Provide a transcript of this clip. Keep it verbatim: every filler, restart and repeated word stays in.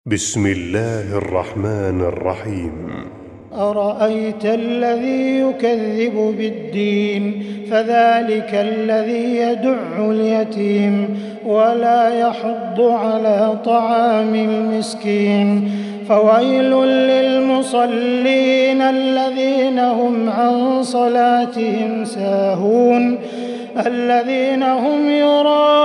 بسم الله الرحمن الرحيم. أرأيت الذي يكذب بالدين فذلك الذي يدع اليتيم ولا يحض على طعام المسكين فويل للمصلين الذين هم عن صلاتهم ساهون الذين هم يراءون